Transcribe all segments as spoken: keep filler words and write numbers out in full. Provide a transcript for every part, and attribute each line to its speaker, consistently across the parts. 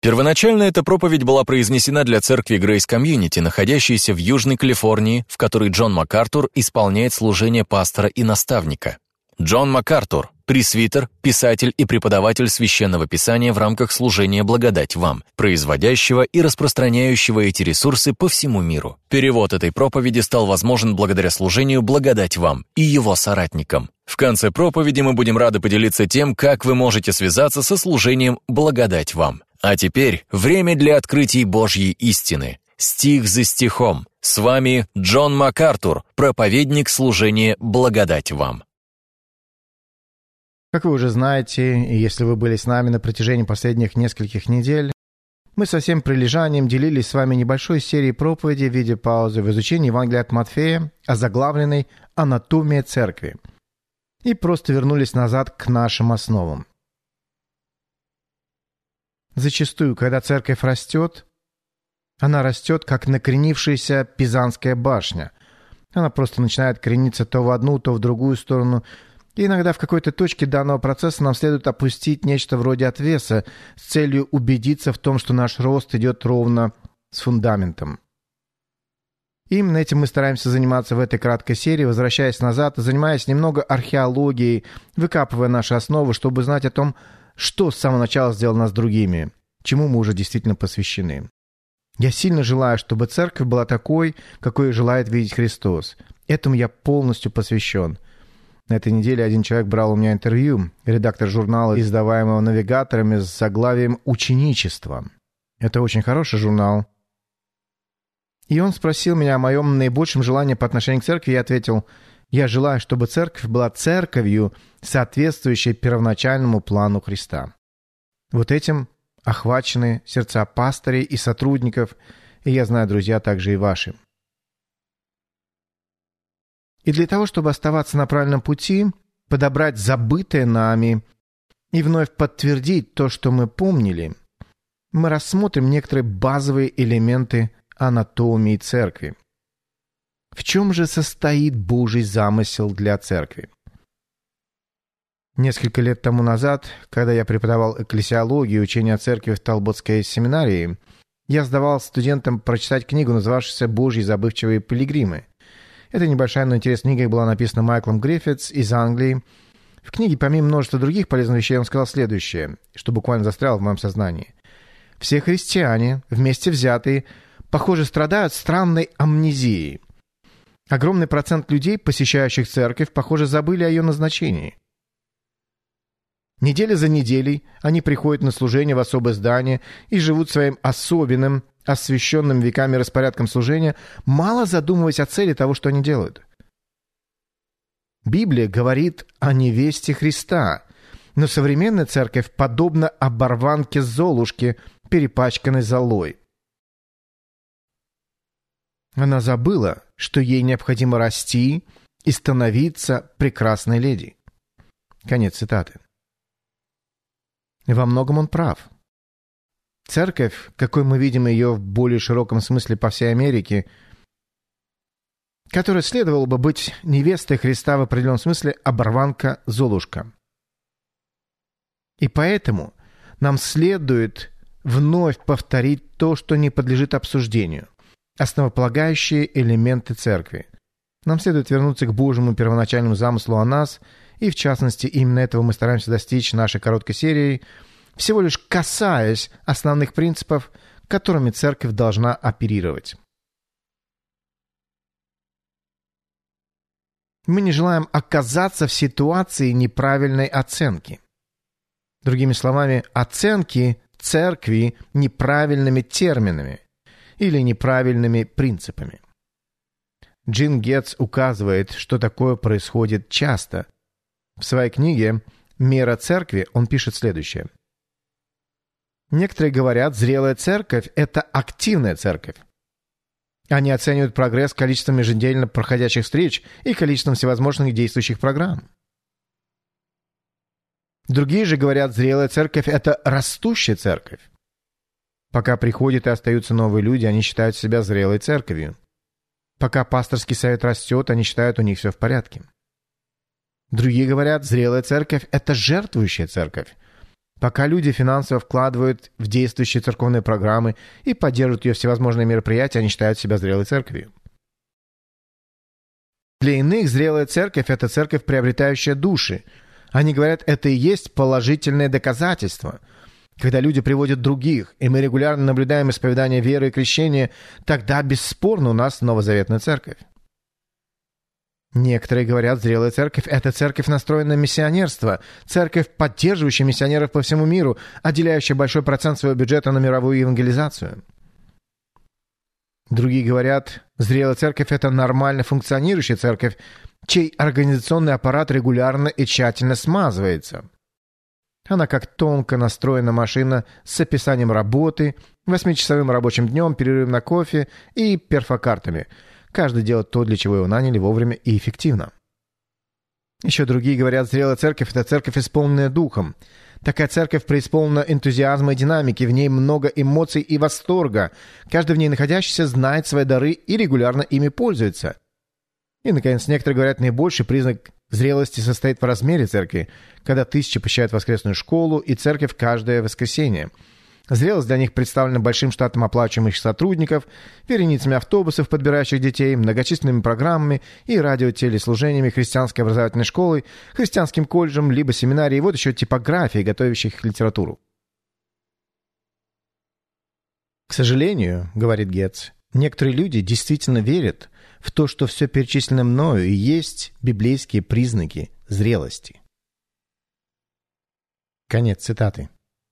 Speaker 1: Первоначально эта проповедь была произнесена для церкви Grace Community, находящейся в Южной Калифорнии, в которой Джон МакАртур исполняет служение пастора и наставника. Джон МакАртур – пресвитер, писатель и преподаватель Священного Писания в рамках служения «Благодать вам», производящего и распространяющего эти ресурсы по всему миру. Перевод этой проповеди стал возможен благодаря служению «Благодать вам» и его соратникам. В конце проповеди мы будем рады поделиться тем, как вы можете связаться со служением «Благодать вам». А теперь время для открытий Божьей истины. Стих за стихом. С вами Джон МакАртур, проповедник служения «Благодать вам».
Speaker 2: Как вы уже знаете, и если вы были с нами на протяжении последних нескольких недель, мы со всем прилежанием делились с вами небольшой серией проповедей в виде паузы в изучении Евангелия от Матфея, озаглавленной «Анатомия церкви», и просто вернулись назад к нашим основам. Зачастую, когда церковь растет, она растет, как накренившаяся Пизанская башня. Она просто начинает крениться то в одну, то в другую сторону. И иногда в какой-то точке данного процесса нам следует опустить нечто вроде отвеса с целью убедиться в том, что наш рост идет ровно с фундаментом. И именно этим мы стараемся заниматься в этой краткой серии, возвращаясь назад и занимаясь немного археологией, выкапывая наши основы, чтобы знать о том, что с самого начала сделало нас другими, чему мы уже действительно посвящены. Я сильно желаю, чтобы церковь была такой, какой желает видеть Христос. Этому я полностью посвящен. На этой неделе один человек брал у меня интервью, редактор журнала, издаваемого навигаторами с заглавием «Ученичество». Это очень хороший журнал. И он спросил меня о моем наибольшем желании по отношению к церкви, и я ответил: «Я желаю, чтобы церковь была церковью, соответствующей первоначальному плану Христа». Вот этим охвачены сердца пастырей и сотрудников, и я знаю, друзья, также и ваши. И для того, чтобы оставаться на правильном пути, подобрать забытое нами и вновь подтвердить то, что мы помнили, мы рассмотрим некоторые базовые элементы анатомии церкви. В чем же состоит Божий замысел для церкви? Несколько лет тому назад, когда я преподавал экклесиологию и учение о церкви в Талботской семинарии, я сдавал студентам прочитать книгу, называвшуюся «Божьи забывчивые пилигримы». Эта небольшая, но интересная книга была написана Майклом Гриффитс из Англии. В книге, помимо множества других полезных вещей, он сказал следующее, что буквально застряло в моем сознании. Все христиане, вместе взятые, похоже, страдают странной амнезией. Огромный процент людей, посещающих церковь, похоже, забыли о ее назначении. Неделя за неделей они приходят на служение в особое здание и живут своим особенным, освященным веками распорядком служения, мало задумываясь о цели того, что они делают. Библия говорит о невесте Христа, но современная церковь подобна оборванке Золушки, перепачканной золой. Она забыла, что ей необходимо расти и становиться прекрасной леди. Конец цитаты. Во многом он прав. Церковь, какой мы видим ее в более широком смысле по всей Америке, которая следовало бы быть невестой Христа в определенном смысле, оборванка Золушка. И поэтому нам следует вновь повторить то, что не подлежит обсуждению. Основополагающие элементы церкви. Нам следует вернуться к Божьему первоначальному замыслу о нас, и в частности именно этого мы стараемся достичь нашей короткой серией, всего лишь касаясь основных принципов, которыми церковь должна оперировать. Мы не желаем оказаться в ситуации неправильной оценки. Другими словами, оценки церкви неправильными терминами или неправильными принципами. Джин Гетц указывает, что такое происходит часто. В своей книге «Мера церкви» он пишет следующее. Некоторые говорят, зрелая церковь – это активная церковь. Они оценивают прогресс количеством еженедельно проходящих встреч и количеством всевозможных действующих программ. Другие же говорят, зрелая церковь – это растущая церковь. Пока приходят и остаются новые люди, они считают себя зрелой церковью. Пока пасторский совет растет, они считают, у них все в порядке. Другие говорят, зрелая церковь – это жертвующая церковь. Пока люди финансово вкладывают в действующие церковные программы и поддерживают ее всевозможные мероприятия, они считают себя зрелой церковью. Для иных зрелая церковь – это церковь, приобретающая души. Они говорят, это и есть положительное доказательство. Когда люди приводят других, и мы регулярно наблюдаем исповедание веры и крещения, тогда бесспорно у нас новозаветная церковь. Некоторые говорят, зрелая церковь – это церковь, настроенная на миссионерство, церковь, поддерживающая миссионеров по всему миру, отделяющая большой процент своего бюджета на мировую евангелизацию. Другие говорят, зрелая церковь – это нормально функционирующая церковь, чей организационный аппарат регулярно и тщательно смазывается. Она как тонко настроена машина с описанием работы, восьмичасовым рабочим днем, перерывом на кофе и перфокартами. Каждый делает то, для чего его наняли, вовремя и эффективно. Еще другие говорят, зрелая церковь – это церковь, исполненная духом. Такая церковь преисполнена энтузиазма и динамики, в ней много эмоций и восторга. Каждый в ней находящийся знает свои дары и регулярно ими пользуется. И, наконец, некоторые говорят, наибольший признак зрелости состоит в размере церкви, когда тысячи посещают воскресную школу и церковь каждое воскресенье. Зрелость для них представлена большим штатом оплачиваемых сотрудников, вереницами автобусов, подбирающих детей, многочисленными программами и радиотелеслужениями, христианской образовательной школой, христианским колледжем, либо семинарией, вот еще типографией, готовящих литературу. К сожалению, говорит Гетц, некоторые люди действительно верят в то, что все перечисленное мною и есть библейские признаки зрелости. Конец цитаты.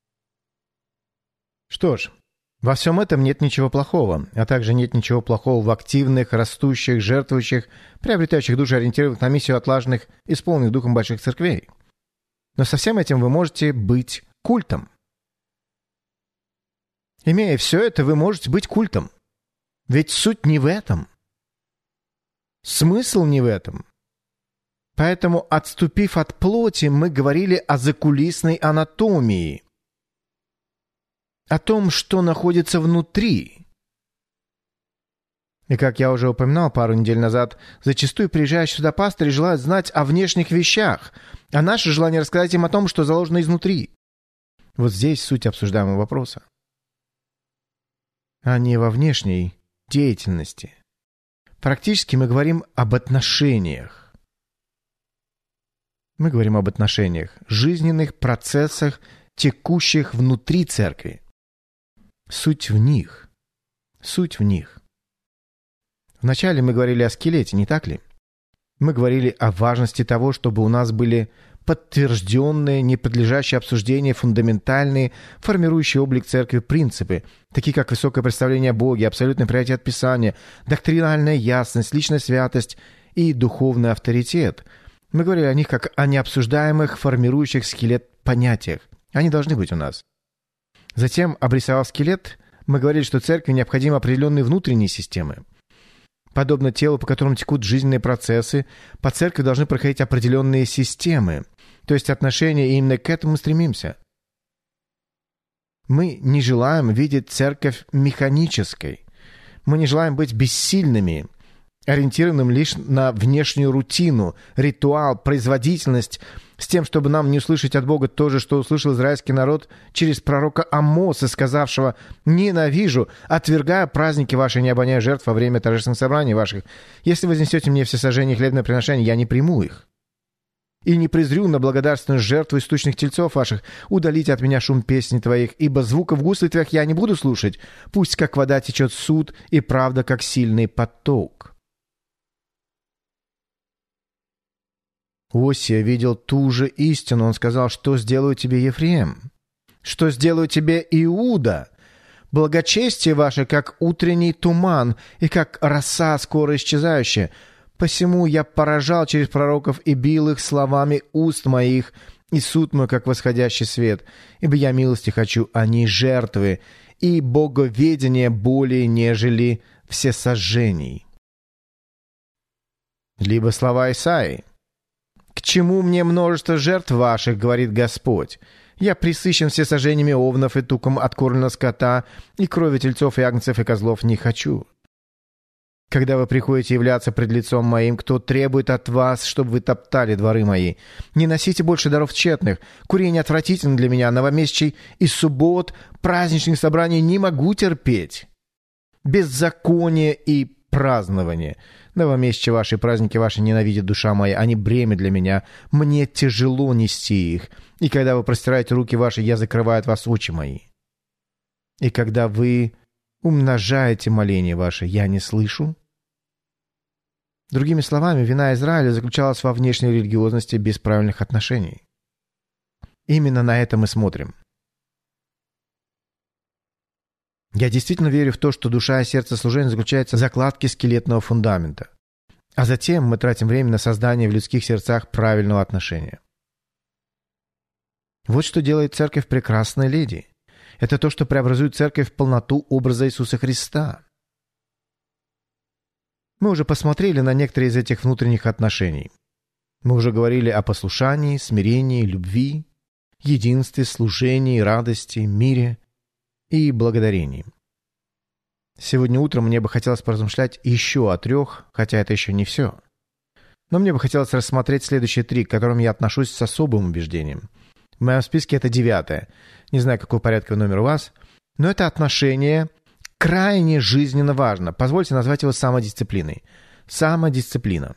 Speaker 2: Что ж, во всем этом нет ничего плохого, а также нет ничего плохого в активных, растущих, жертвующих, приобретающих души, ориентированных на миссию отлаженных, исполненных духом больших церквей. Но со всем этим вы можете быть культом. Имея все это, вы можете быть культом. Ведь суть не в этом. Смысл не в этом. Поэтому, отступив от плоти, мы говорили о закулисной анатомии, о том, что находится внутри. И, как я уже упоминал пару недель назад, зачастую приезжающие сюда пастыри желают знать о внешних вещах, а наше желание рассказать им о том, что заложено изнутри. Вот здесь суть обсуждаемого вопроса. А не во внешней деятельности. Практически мы говорим об отношениях. Мы говорим об отношениях, жизненных процессах, текущих внутри церкви. Суть в них. Суть в них. Вначале мы говорили о скелете, не так ли? Мы говорили о важности того, чтобы у нас были подтвержденные, не подлежащие обсуждению, фундаментальные, формирующие облик церкви принципы, такие как высокое представление о Боге, абсолютное принятие от Писания, доктринальная ясность, личная святость и духовный авторитет. Мы говорили о них как о необсуждаемых, формирующих скелет понятиях. Они должны быть у нас. Затем, обрисовав скелет, мы говорили, что церкви необходимы определенные внутренние системы. Подобно телу, по которому текут жизненные процессы, по церкви должны проходить определенные системы, то есть отношения, и именно к этому стремимся. Мы не желаем видеть церковь механической. Мы не желаем быть бессильными, ориентированным лишь на внешнюю рутину, ритуал, производительность, с тем, чтобы нам не услышать от Бога то же, что услышал израильский народ через пророка Амоса, сказавшего: «Ненавижу, отвергая праздники ваши, не обоняя жертв во время торжественных собраний ваших. Если вознесете мне все сожжения и хлебное приношение, я не приму их. И не презрю на благодарственную жертву из тучных тельцов ваших. Удалите от меня шум песни твоих, ибо звуков гуслей твоих я не буду слушать. Пусть как вода течет суд, и правда, как сильный поток». Осия видел ту же истину. Он сказал: «Что сделаю тебе, Ефрем? Что сделаю тебе, Иуда? Благочестие ваше, как утренний туман, и как роса скоро исчезающая. Посему я поражал через пророков и бил их словами уст моих, и суд мой, как восходящий свет. Ибо я милости хочу, а не жертвы, и боговедение более, нежели всесожжений». Либо слова Исаии: «К чему мне множество жертв ваших, говорит Господь? Я пресыщен всесожжениями овнов и туком откормленного скота, и крови тельцов и агнцев и козлов не хочу». Когда вы приходите являться пред лицом моим, кто требует от вас, чтобы вы топтали дворы мои? Не носите больше даров тщетных. Курение отвратительно для меня, новомесячий и суббот, праздничных собраний не могу терпеть. Беззаконие и празднование. Новомесячие ваши, праздники ваши ненавидит душа моя, они бремя для меня. Мне тяжело нести их. И когда вы простираете руки ваши, я закрываю от вас очи мои. И когда вы умножаете моления ваши, я не слышу. Другими словами, вина Израиля заключалась во внешней религиозности без правильных отношений. Именно на это мы смотрим. Я действительно верю в то, что душа и сердце служения заключаются в закладке скелетного фундамента. А затем мы тратим время на создание в людских сердцах правильного отношения. Вот что делает церковь прекрасной леди. Это то, что преобразует церковь в полноту образа Иисуса Христа. Мы уже посмотрели на некоторые из этих внутренних отношений. Мы уже говорили о послушании, смирении, любви, единстве, служении, радости, мире и благодарении. Сегодня утром мне бы хотелось поразмышлять еще о трех, хотя это еще не все. Но мне бы хотелось рассмотреть следующие три, к которым я отношусь с особым убеждением. В моем списке это девятое. Не знаю, какой порядковый номер у вас, но это отношение крайне жизненно важно. Позвольте назвать его самодисциплиной. Самодисциплина.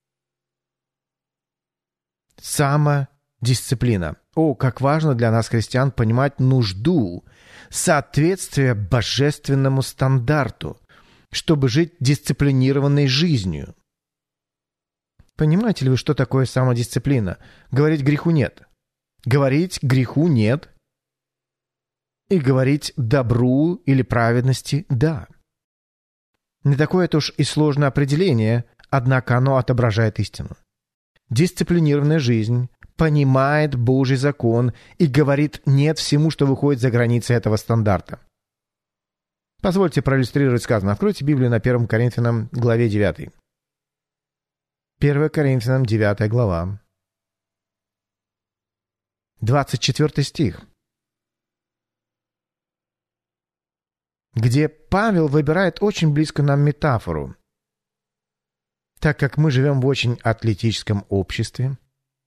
Speaker 2: Самодисциплина. О, как важно для нас, христиан, понимать нужду, соответствие божественному стандарту, чтобы жить дисциплинированной жизнью. Понимаете ли вы, что такое самодисциплина? Говорить греху нет. Говорить греху нет. И говорить добру или праведности «да». Не такое это уж и сложное определение, однако оно отображает истину. Дисциплинированная жизнь понимает Божий закон и говорит «нет» всему, что выходит за границы этого стандарта. Позвольте проиллюстрировать сказанное. Откройте Библию на первое Коринфянам, главе девятой. первое Коринфянам, девятая глава. двадцать четвёртый стих. Где Павел выбирает очень близко нам метафору. Так как мы живем в очень атлетическом обществе,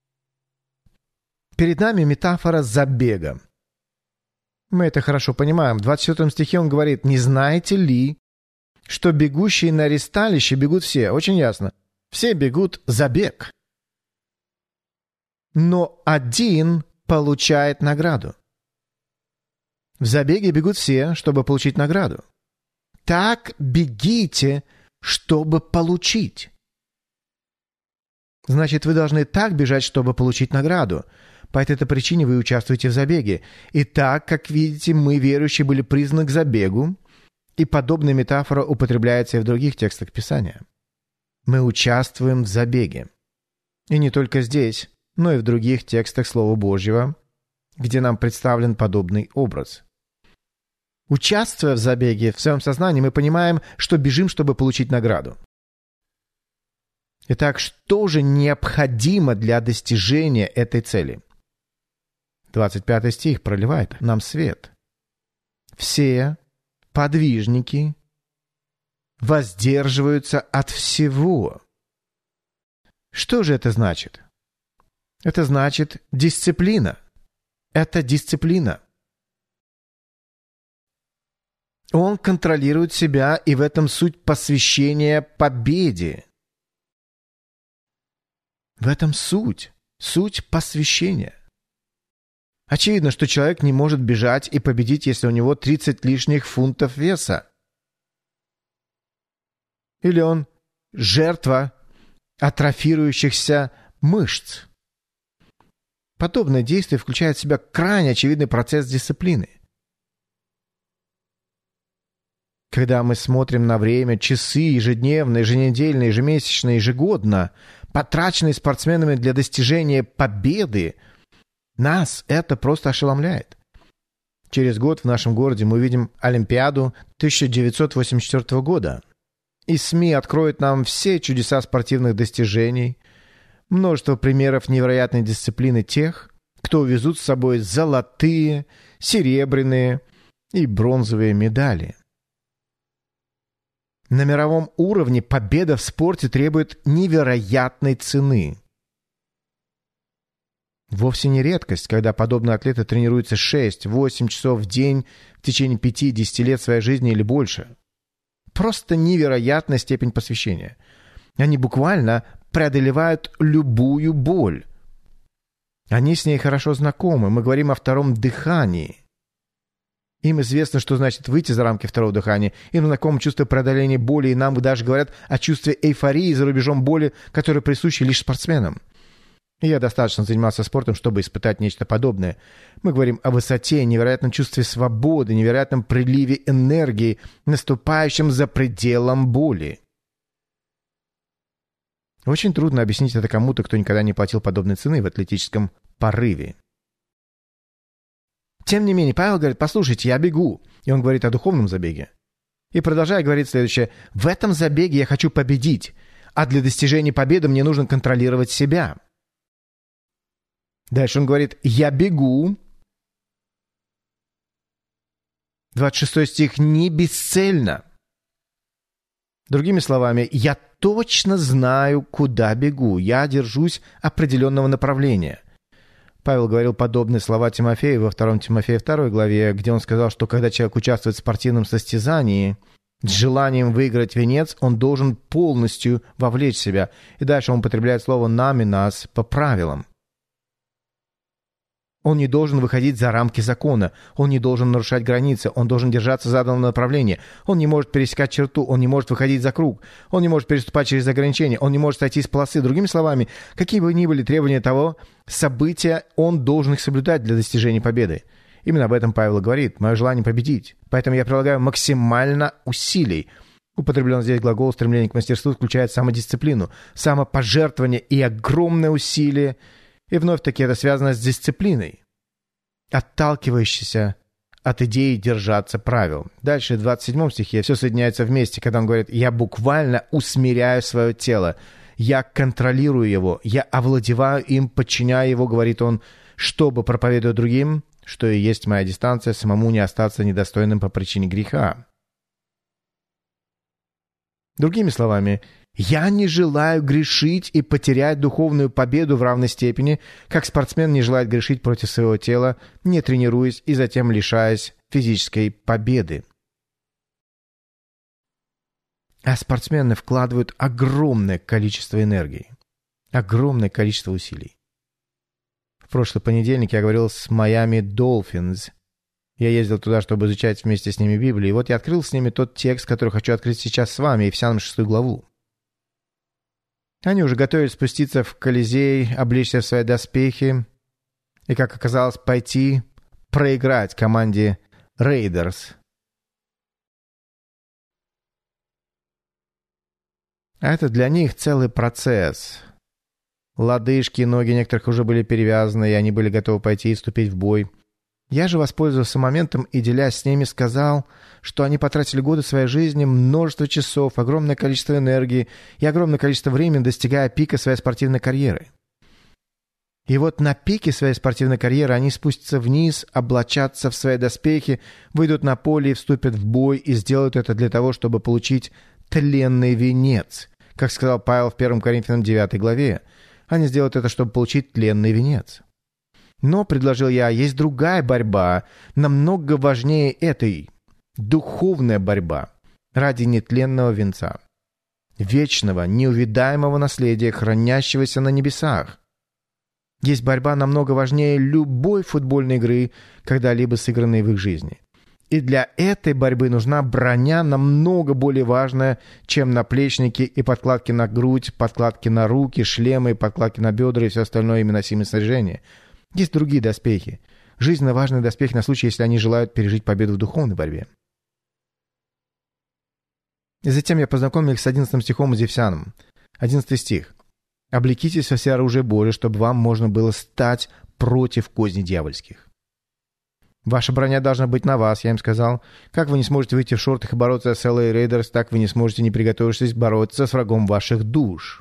Speaker 2: перед нами метафора забега. Мы это хорошо понимаем. В двадцать четвёртом стихе он говорит: «Не знаете ли, что бегущие на ресталище бегут все?» Очень ясно. Все бегут забег. Но один получает награду. В забеге бегут все, чтобы получить награду. Так бегите, чтобы получить. Значит, вы должны так бежать, чтобы получить награду. По этой причине вы участвуете в забеге. И так, как видите, мы, верующие, были призваны к забегу, и подобная метафора употребляется и в других текстах Писания. Мы участвуем в забеге. И не только здесь, но и в других текстах Слова Божьего, где нам представлен подобный образ. Участвуя в забеге, в своем сознании мы понимаем, что бежим, чтобы получить награду. Итак, что же необходимо для достижения этой цели? двадцать пятый стих проливает нам свет. Все подвижники воздерживаются от всего. Что же это значит? Это значит дисциплина. Это дисциплина. Он контролирует себя, и в этом суть посвящения победе. В этом суть. Суть посвящения. Очевидно, что человек не может бежать и победить, если у него тридцать лишних фунтов веса. Или он жертва атрофирующихся мышц. Подобное действие включает в себя крайне очевидный процесс дисциплины. Когда мы смотрим на время, часы, ежедневно, еженедельно, ежемесячно, ежегодно, потраченные спортсменами для достижения победы, нас это просто ошеломляет. Через год в нашем городе мы увидим Олимпиаду тысяча девятьсот восемьдесят четвёртого года. И СМИ откроют нам все чудеса спортивных достижений, множество примеров невероятной дисциплины тех, кто увезут с собой золотые, серебряные и бронзовые медали. На мировом уровне победа в спорте требует невероятной цены. Вовсе не редкость, когда подобные атлеты тренируются шесть-восемь часов в день в течение пяти-десяти лет своей жизни или больше. Просто невероятная степень посвящения. Они буквально преодолевают любую боль. Они с ней хорошо знакомы. Мы говорим о втором дыхании. Им известно, что значит выйти за рамки второго дыхания. Им знакомо чувство преодоления боли, и нам даже говорят о чувстве эйфории за рубежом боли, которое присуще лишь спортсменам. И я достаточно занимался спортом, чтобы испытать нечто подобное. Мы говорим о высоте, невероятном чувстве свободы, невероятном приливе энергии, наступающем за пределом боли. Очень трудно объяснить это кому-то, кто никогда не платил подобной цены в атлетическом порыве. Тем не менее, Павел говорит: послушайте, я бегу. И он говорит о духовном забеге. И продолжая говорить следующее: в этом забеге я хочу победить, а для достижения победы мне нужно контролировать себя. Дальше он говорит: я бегу. двадцать шестой стих: не бесцельно. Другими словами, я точно знаю, куда бегу. Я держусь определенного направления. Павел говорил подобные слова Тимофею во втором Тимофея второй главе, где он сказал, что когда человек участвует в спортивном состязании с желанием выиграть венец, он должен полностью вовлечь себя. И дальше он употребляет слово «наминас» по правилам. Он не должен выходить за рамки закона, он не должен нарушать границы, он должен держаться заданного направления, он не может пересекать черту, он не может выходить за круг, он не может переступать через ограничения, он не может сойти с полосы. Другими словами, какие бы ни были требования того события, он должен их соблюдать для достижения победы. Именно об этом Павел говорит: мое желание победить. Поэтому я прилагаю максимально усилий. Употреблен здесь глагол «стремление к мастерству» включает самодисциплину, самопожертвование и огромное усилие. И вновь-таки это связано с дисциплиной, отталкивающейся от идеи держаться правил. Дальше в двадцать седьмом стихе все соединяется вместе, когда он говорит: «Я буквально усмиряю свое тело, я контролирую его, я овладеваю им, подчиняю его», говорит он, «чтобы, проповедуя другим, что и есть моя дистанция, самому не остаться недостойным по причине греха». Другими словами, я не желаю грешить и потерять духовную победу в равной степени, как спортсмен не желает грешить против своего тела, не тренируясь и затем лишаясь физической победы. А спортсмены вкладывают огромное количество энергии, огромное количество усилий. В прошлый понедельник я говорил с Miami Dolphins. Я ездил туда, чтобы изучать вместе с ними Библию, и вот я открыл с ними тот текст, который хочу открыть сейчас с вами, Ефесянам шестую главу. Они уже готовились спуститься в Колизей, облечься в свои доспехи и, как оказалось, пойти проиграть команде Рейдерс. А это для них целый процесс. Лодыжки и ноги некоторых уже были перевязаны, и они были готовы пойти и вступить в бой. Я же воспользовался моментом и, делясь с ними, сказал, что они потратили годы своей жизни, множество часов, огромное количество энергии и огромное количество времени, достигая пика своей спортивной карьеры. И вот на пике своей спортивной карьеры они спустятся вниз, облачатся в свои доспехи, выйдут на поле и вступят в бой, и сделают это для того, чтобы получить тленный венец. Как сказал Павел в первом Коринфянам девятой главе, они сделают это, чтобы получить тленный венец. Но, предложил я, есть другая борьба, намного важнее этой. Духовная борьба ради нетленного венца. Вечного, неувидаемого наследия, хранящегося на небесах. Есть борьба намного важнее любой футбольной игры, когда-либо сыгранной в их жизни. И для этой борьбы нужна броня намного более важная, чем наплечники и подкладки на грудь, подкладки на руки, шлемы, подкладки на бедра и все остальное ими носимое снаряжение. Есть другие доспехи. Жизненно важные доспехи на случай, если они желают пережить победу в духовной борьбе. И затем я познакомил их с одиннадцатым стихом из Ефесянам. одиннадцатый стих. «Облекитесь во все оружие Божие, чтобы вам можно было стать против козней дьявольских». «Ваша броня должна быть на вас», я им сказал. «Как вы не сможете выйти в шортах и бороться с эл эй Raiders, так вы не сможете, не приготовившись, бороться с врагом ваших душ».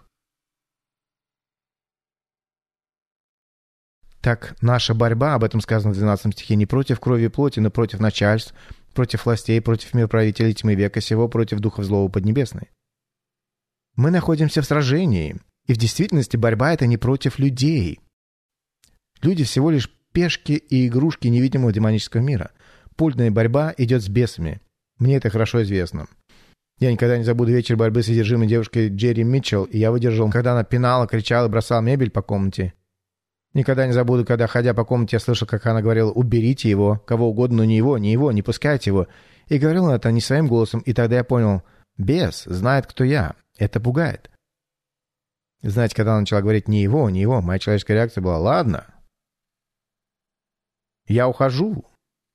Speaker 2: Так наша борьба, об этом сказано в двенадцатом стихе, не против крови и плоти, но против начальств, против властей, против мироправителей тьмы века сего, против духов злого поднебесной. Мы находимся в сражении, и в действительности борьба — это не против людей. Люди всего лишь пешки и игрушки невидимого демонического мира. Подлинная борьба идет с бесами. Мне это хорошо известно. Я никогда не забуду вечер борьбы с одержимой девушкой Джерри Митчелл, и я выдержал, когда она пинала, кричала и бросала мебель по комнате. Никогда не забуду, когда, ходя по комнате, я слышал, как она говорила: «Уберите его, кого угодно, но не его, не его, не пускайте его». И говорила это не своим голосом, и тогда я понял: бес знает, кто я. Это пугает. Знаете, когда она начала говорить «не его, не его», моя человеческая реакция была: «Ладно, я ухожу».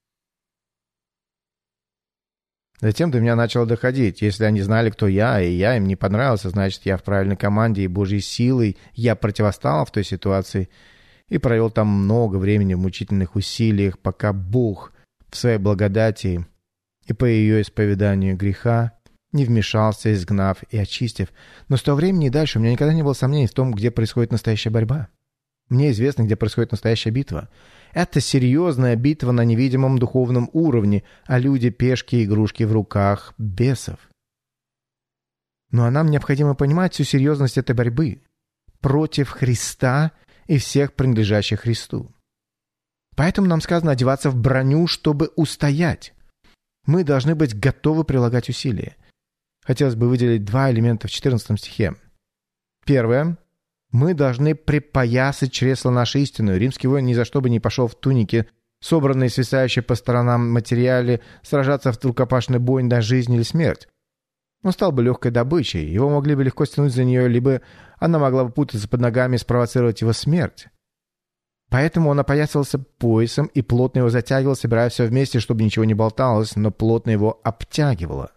Speaker 2: Затем до меня начало доходить. Если они знали, кто я, и я им не понравился, значит, я в правильной команде, и Божьей силой я противостал в той ситуации и провел там много времени в мучительных усилиях, пока Бог в своей благодати и по ее исповеданию греха не вмешался, изгнав и очистив. Но с того времени и дальше у меня никогда не было сомнений в том, где происходит настоящая борьба. Мне известно, где происходит настоящая битва. Это серьезная битва на невидимом духовном уровне, а люди — пешки и игрушки в руках бесов. Но нам необходимо понимать всю серьезность этой борьбы против Христа и всех принадлежащих Христу. Поэтому нам сказано одеваться в броню, чтобы устоять. Мы должны быть готовы прилагать усилия. Хотелось бы выделить два элемента в четырнадцатом стихе. Первое. Мы должны припоясать чресло нашей истины. Римский воин ни за что бы не пошел в тунике, собранной и свисающей по сторонам материале, сражаться в рукопашный бой на жизнь или смерть. Он стал бы легкой добычей, его могли бы легко стянуть за нее, либо она могла бы путаться под ногами и спровоцировать его смерть. Поэтому он опоясывался поясом и плотно его затягивал, собирая все вместе, чтобы ничего не болталось, но плотно его обтягивало.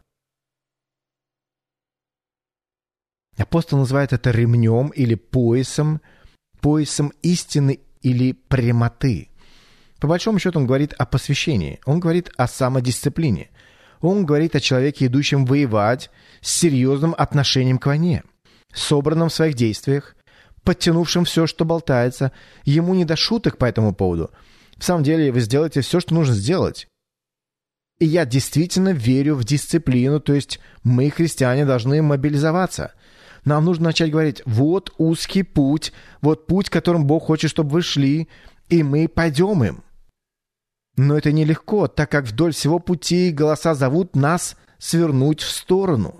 Speaker 2: Апостол называет это ремнем или поясом, поясом истины или прямоты. По большому счету он говорит о посвящении, он говорит о самодисциплине, он говорит о человеке, идущем воевать с серьезным отношением к войне, собранном в своих действиях, подтянувшим все, что болтается. Ему не до шуток по этому поводу. В самом деле вы сделаете все, что нужно сделать. И я действительно верю в дисциплину, то есть мы, христиане, должны мобилизоваться. Нам нужно начать говорить: вот узкий путь, вот путь, которым Бог хочет, чтобы вы шли, и мы пойдем им. Но это нелегко, так как вдоль всего пути голоса зовут нас свернуть в сторону.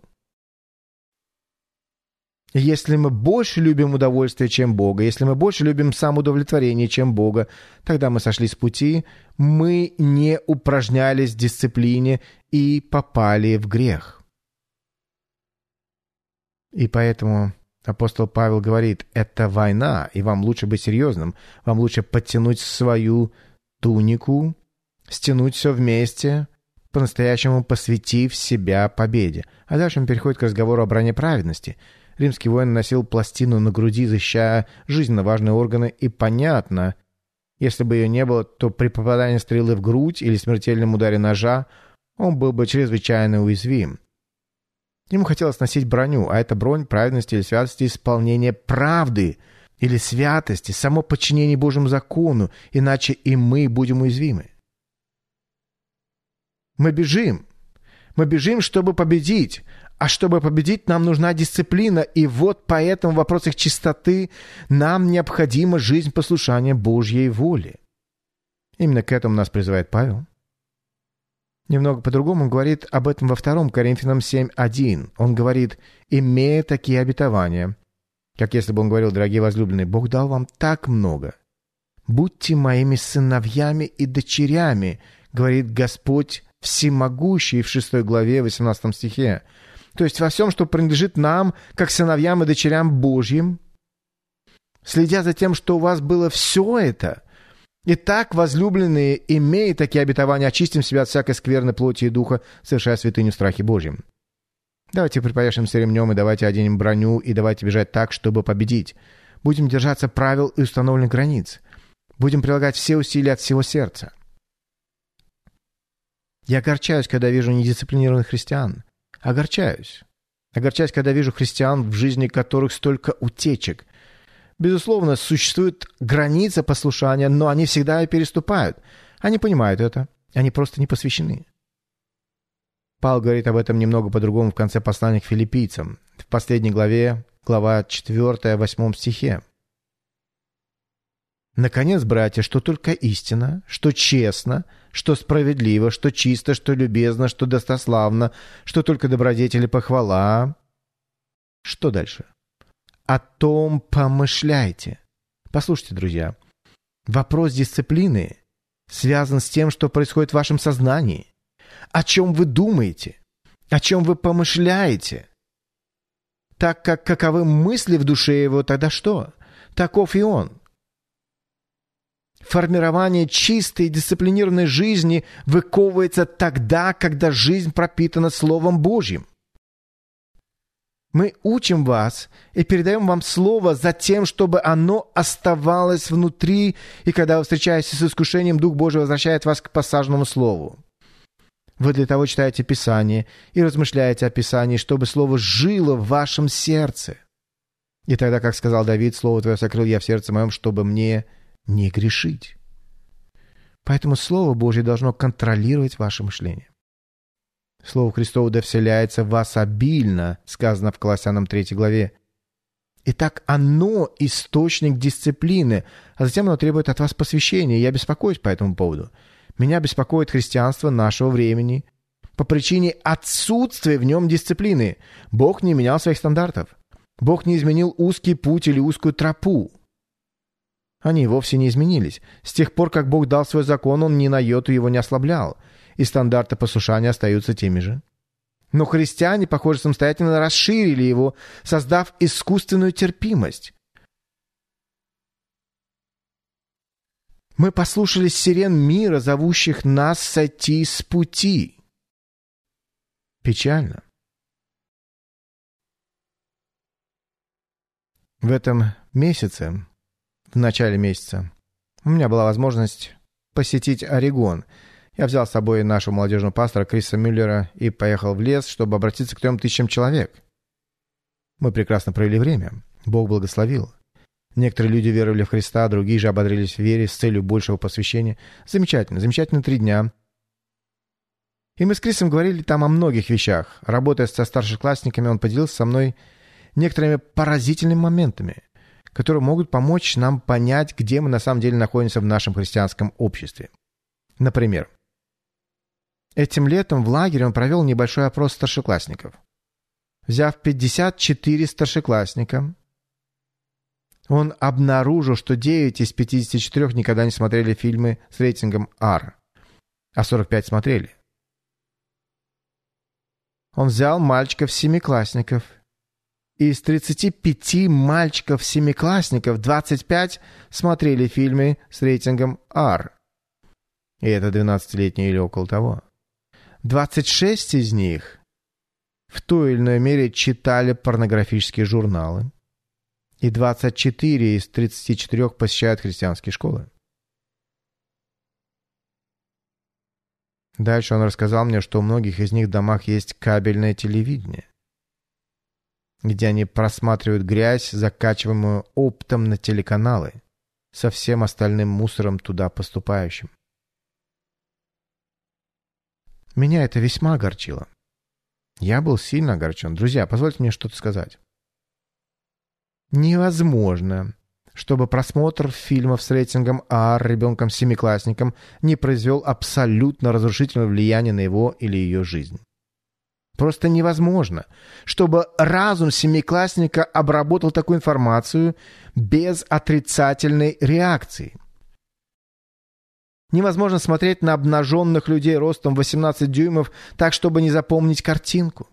Speaker 2: Если мы больше любим удовольствие, чем Бога, если мы больше любим самоудовлетворение, чем Бога, тогда мы сошли с пути, мы не упражнялись в дисциплине и попали в грех. И поэтому апостол Павел говорит: это война, и вам лучше быть серьезным, вам лучше подтянуть свою тунику, стянуть все вместе, по-настоящему посвятив себя победе. А дальше он переходит к разговору о броне праведности. Римский воин носил пластину на груди, защищая жизненно важные органы, и понятно, если бы ее не было, то при попадании стрелы в грудь или смертельном ударе ножа он был бы чрезвычайно уязвим. Ему хотелось носить броню, а это бронь праведности или святости, исполнение правды или святости, само подчинение Божьему закону, иначе и мы будем уязвимы. Мы бежим. Мы бежим, чтобы победить. А чтобы победить, нам нужна дисциплина. И вот поэтому в вопросах чистоты нам необходима жизнь послушания Божьей воле. Именно к этому нас призывает Павел. Немного по-другому он говорит об этом во втором Коринфянам семь один. Он говорит: «Имея такие обетования», как если бы он говорил: «Дорогие возлюбленные, Бог дал вам так много. Будьте моими сыновьями и дочерями», говорит Господь Всемогущий в шестой главе, восемнадцатом стихе. То есть во всем, что принадлежит нам, как сыновьям и дочерям Божьим, следя за тем, что у вас было все это. Итак, возлюбленные, имея такие обетования, очистим себя от всякой скверной плоти и духа, совершая святыню в страхе Божьем. Давайте припояшемся ремнем, и давайте оденем броню, и давайте бежать так, чтобы победить. Будем держаться правил и установленных границ. Будем прилагать все усилия от всего сердца. Я огорчаюсь, когда вижу недисциплинированных христиан. Огорчаюсь. Огорчаюсь, когда вижу христиан, в жизни которых столько утечек. Безусловно, существует граница послушания, но они всегда ее переступают. Они понимают это. Они просто не посвящены. Павел говорит об этом немного по-другому в конце послания к филиппийцам, в последней главе, глава четвёртая, восьмом стихе. «Наконец, братья, что только истина, что честно, что справедливо, что чисто, что любезно, что достославно, что только добродетель и похвала». Что дальше? «О том помышляйте». Послушайте, друзья, вопрос дисциплины связан с тем, что происходит в вашем сознании. О чем вы думаете? О чем вы помышляете? Так как каковы мысли в душе его, тогда что? Таков и он. Формирование чистой и дисциплинированной жизни выковывается тогда, когда жизнь пропитана Словом Божьим. Мы учим вас и передаем вам Слово за тем, чтобы оно оставалось внутри, и когда вы встречаетесь с искушением, Дух Божий возвращает вас к посаженному Слову. Вы для того читаете Писание и размышляете о Писании, чтобы Слово жило в вашем сердце. И тогда, как сказал Давид, «Слово Твое сокрыл я в сердце моем, чтобы мне не грешить». Поэтому Слово Божье должно контролировать ваше мышление. Слово Христово да вселяется в вас обильно, сказано в Колоссянам третьей главе. Итак, оно источник дисциплины, а затем оно требует от вас посвящения. Я беспокоюсь по этому поводу. Меня беспокоит христианство нашего времени по причине отсутствия в нем дисциплины. Бог не менял своих стандартов. Бог не изменил узкий путь или узкую тропу. Они вовсе не изменились. С тех пор, как Бог дал свой закон, Он ни на йоту его не ослаблял, и стандарты послушания остаются теми же. Но христиане, похоже, самостоятельно расширили его, создав искусственную терпимость. Мы послушались сирен мира, зовущих нас сойти с пути. Печально. В этом месяце, в начале месяца, у меня была возможность посетить Орегон. Я взял с собой нашего молодежного пастора Криса Мюллера и поехал в лес, чтобы обратиться к трем тысячам человек. Мы прекрасно провели время. Бог благословил. Некоторые люди веровали в Христа, другие же ободрились в вере с целью большего посвящения. Замечательно, замечательно три дня. И мы с Крисом говорили там о многих вещах. Работая со старшеклассниками, он поделился со мной некоторыми поразительными моментами, которые могут помочь нам понять, где мы на самом деле находимся в нашем христианском обществе. Например, этим летом в лагере он провел небольшой опрос старшеклассников. Взяв пятьдесят четыре старшеклассника, он обнаружил, что девять из пятидесяти четырёх никогда не смотрели фильмы с рейтингом ар, а сорок пять смотрели. Он взял мальчиков-семиклассников, и из тридцати пяти мальчиков-семиклассников двадцать пять смотрели фильмы с рейтингом ар. И это двенадцатилетние или около того. двадцать шесть из них в той или иной мере читали порнографические журналы. И двадцать четыре из тридцати четырёх посещают христианские школы. Дальше он рассказал мне, что у многих из них в домах есть кабельное телевидение, где они просматривают грязь, закачиваемую оптом на телеканалы, со всем остальным мусором туда поступающим. Меня это весьма огорчило. Я был сильно огорчен. Друзья, позвольте мне что-то сказать. Невозможно, чтобы просмотр фильмов с рейтингом ар ребенком-семиклассником не произвел абсолютно разрушительное влияние на его или ее жизнь. Просто невозможно, чтобы разум семиклассника обработал такую информацию без отрицательной реакции. Невозможно смотреть на обнаженных людей ростом восемнадцать дюймов так, чтобы не запомнить картинку.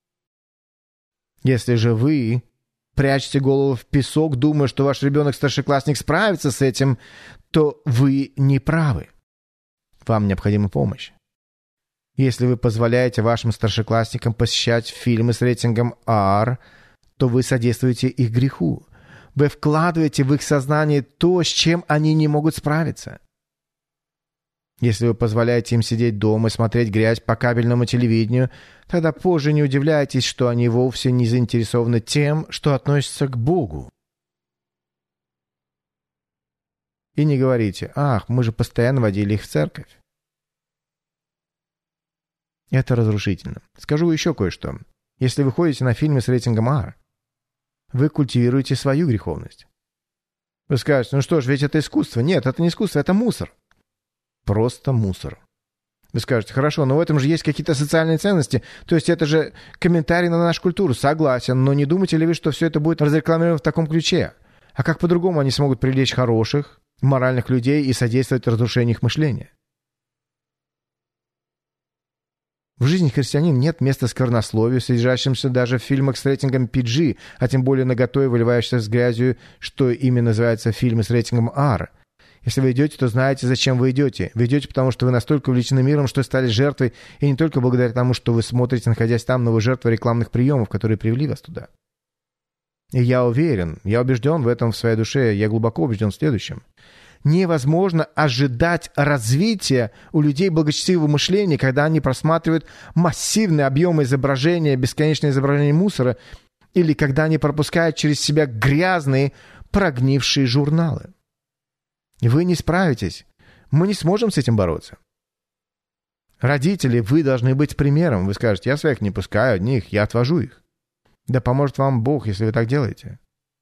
Speaker 2: Если же вы прячете голову в песок, думая, что ваш ребенок-старшеклассник справится с этим, то вы не правы. Вам необходима помощь. Если вы позволяете вашим старшеклассникам посещать фильмы с рейтингом ар, то вы содействуете их греху. Вы вкладываете в их сознание то, с чем они не могут справиться. Если вы позволяете им сидеть дома и смотреть грязь по кабельному телевидению, тогда позже не удивляйтесь, что они вовсе не заинтересованы тем, что относится к Богу. И не говорите: «Ах, мы же постоянно водили их в церковь». Это разрушительно. Скажу еще кое-что. Если вы ходите на фильмы с рейтингом ар, вы культивируете свою греховность. Вы скажете, ну что ж, ведь это искусство. Нет, это не искусство, это мусор. Просто мусор. Вы скажете, хорошо, но в этом же есть какие-то социальные ценности. То есть это же комментарий на нашу культуру. Согласен, но не думаете ли вы, что все это будет разрекламировано в таком ключе? А как по-другому они смогут привлечь хороших, моральных людей и содействовать разрушению их мышления? В жизни христианина нет места сквернословию, содержащимся даже в фильмах с рейтингом пи джи, а тем более наготове выливающихся с грязью, что ими называется фильмы с рейтингом ар. Если вы идете, то знаете, зачем вы идете. Вы идете, потому что вы настолько увлечены миром, что стали жертвой, и не только благодаря тому, что вы смотрите, находясь там, но вы жертва рекламных приемов, которые привели вас туда. И я уверен, я убежден в этом в своей душе, я глубоко убежден в следующем. Невозможно ожидать развития у людей благочестивого мышления, когда они просматривают массивные объемы изображения, бесконечное изображение мусора, или когда они пропускают через себя грязные, прогнившие журналы. Вы не справитесь. Мы не сможем с этим бороться. Родители, вы должны быть примером. Вы скажете, я своих не пускаю, одних, я отвожу их. Да поможет вам Бог, если вы так делаете.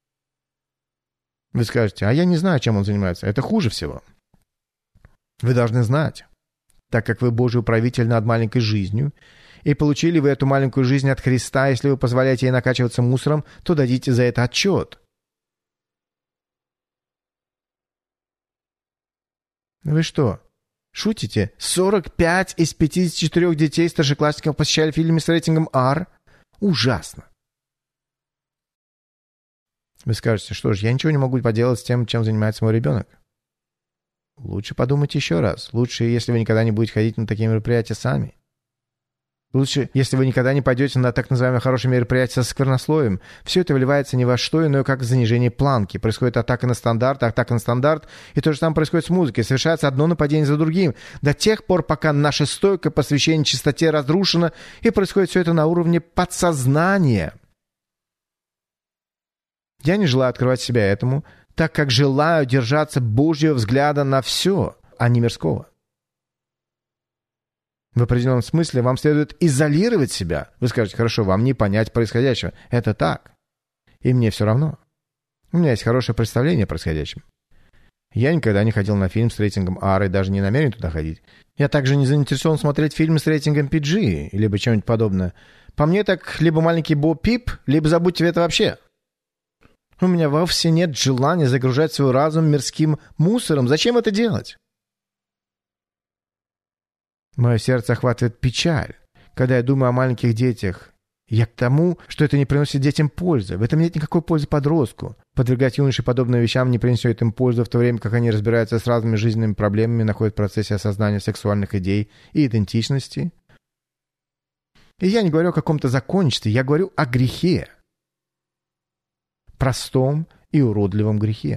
Speaker 2: Вы скажете, а я не знаю, чем он занимается. Это хуже всего. Вы должны знать, так как вы Божий управитель над маленькой жизнью, и получили вы эту маленькую жизнь от Христа, если вы позволяете ей накачиваться мусором, то дадите за это отчет. Вы что, шутите? сорок пять из пятидесяти четырёх детей старшеклассников посещали фильмы с рейтингом ар? Ужасно. Вы скажете, что ж, я ничего не могу поделать с тем, чем занимается мой ребенок. Лучше подумайте еще раз. Лучше, если вы никогда не будете ходить на такие мероприятия сами. Лучше, если вы никогда не пойдете на так называемое хорошее мероприятие со сквернословием. Все это вливается ни во что иное, как занижение планки. Происходит атака на стандарт, атака на стандарт, и то же самое происходит с музыкой. Совершается одно нападение за другим. До тех пор, пока наше стойкое посвящение чистоте разрушено, и происходит все это на уровне подсознания. Я не желаю открывать себя этому, так как желаю держаться Божьего взгляда на все, а не мирского. В определенном смысле вам следует изолировать себя. Вы скажете, хорошо, вам не понять происходящего. Это так. И мне все равно. У меня есть хорошее представление о происходящем. Я никогда не ходил на фильм с рейтингом ар и даже не намерен туда ходить. Я также не заинтересован смотреть фильмы с рейтингом пи джи, либо что-нибудь подобное. По мне так либо маленький Бо Пип, либо забудьте это вообще. У меня вовсе нет желания загружать свой разум мирским мусором. Зачем это делать? Мое сердце охватывает печаль, когда я думаю о маленьких детях. Я к тому, что это не приносит детям пользы. В этом нет никакой пользы подростку. Подвергать юношей подобным вещам не принесет им пользы, в то время как они разбираются с разными жизненными проблемами, находят в процессе осознания сексуальных идей и идентичности. И я не говорю о каком-то законничестве, я говорю о грехе. Простом и уродливом грехе.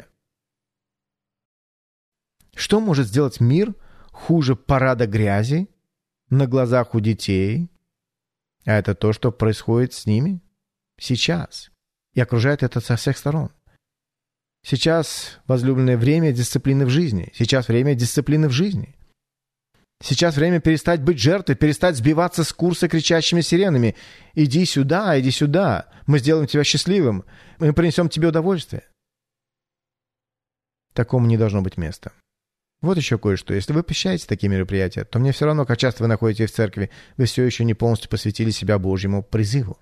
Speaker 2: Что может сделать мир хуже парада грязи на глазах у детей? А это то, что происходит с ними сейчас. И окружает это со всех сторон. Сейчас, возлюбленное, время дисциплины в жизни. Сейчас время дисциплины в жизни. Сейчас время перестать быть жертвой, перестать сбиваться с курса кричащими сиренами. «Иди сюда, иди сюда, мы сделаем тебя счастливым, мы принесем тебе удовольствие». Такому не должно быть места. Вот еще кое-что. Если вы посещаете такие мероприятия, то мне все равно, как часто вы находитесь в церкви, вы все еще не полностью посвятили себя Божьему призыву.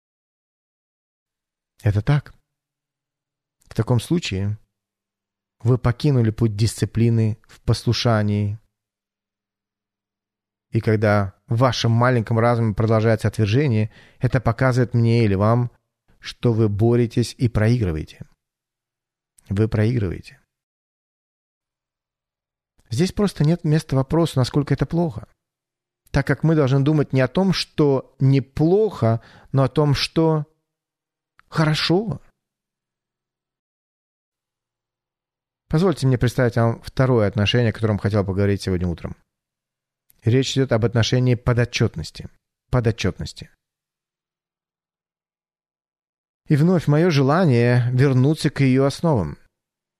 Speaker 2: Это так. В таком случае вы покинули путь дисциплины в послушании. И когда в вашем маленьком разуме продолжается отвержение, это показывает мне или вам, что вы боретесь и проигрываете. Вы проигрываете. Здесь просто нет места вопросу, насколько это плохо. Так как мы должны думать не о том, что неплохо, но о том, что хорошо. Позвольте мне представить вам второе отношение, о котором хотел поговорить сегодня утром. Речь идет об отношении подотчетности. Подотчетности. И вновь мое желание вернуться к ее основам.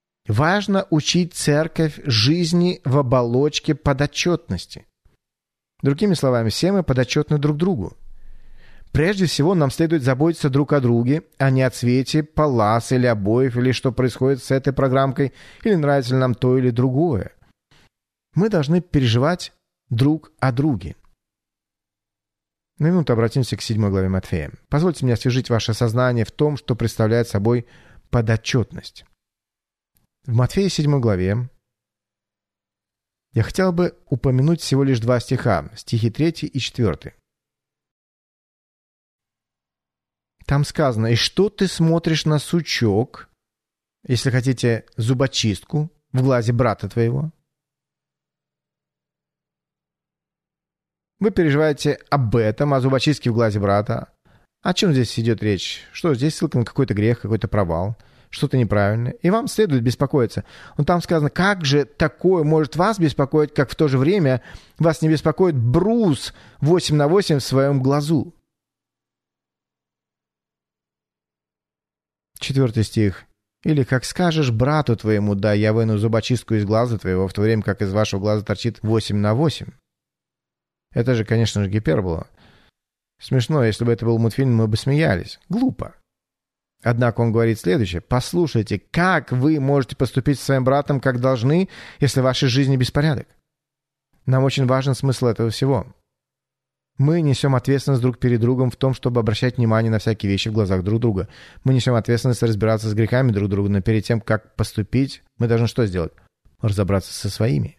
Speaker 2: Важно учить церковь жизни в оболочке подотчетности. Другими словами, все мы подотчетны друг другу. Прежде всего, нам следует заботиться друг о друге, а не о цвете палас или обоев, или что происходит с этой программкой, или нравится ли нам то или другое. Мы должны переживать друг о друге. На минуту обратимся к седьмой главе Матфея. Позвольте мне освежить ваше сознание в том, что представляет собой подотчетность. В Матфея седьмой главе я хотел бы упомянуть всего лишь два стиха, стихи третий и четвертый. Там сказано: «И что ты смотришь на сучок, если хотите, зубочистку в глазе брата твоего?» Вы переживаете об этом, о зубочистке в глазе брата. О чем здесь идет речь? Что, здесь ссылка на какой-то грех, какой-то провал, что-то неправильное. И вам следует беспокоиться. Но там сказано, как же такое может вас беспокоить, как в то же время вас не беспокоит брус восемь на восемь в своем глазу. Четвертый стих. «Или как скажешь брату твоему, да, я выну зубочистку из глаза твоего, в то время как из вашего глаза торчит восемь на восемь». Это же, конечно же, гипербола. Смешно, если бы это был мультфильм, мы бы смеялись. Глупо. Однако он говорит следующее. «Послушайте, как вы можете поступить со своим братом, как должны, если в вашей жизни беспорядок?» Нам очень важен смысл этого всего. Мы несем ответственность друг перед другом в том, чтобы обращать внимание на всякие вещи в глазах друг друга. Мы несем ответственность разбираться с грехами друг друга, но перед тем, как поступить, мы должны что сделать? Разобраться со своими.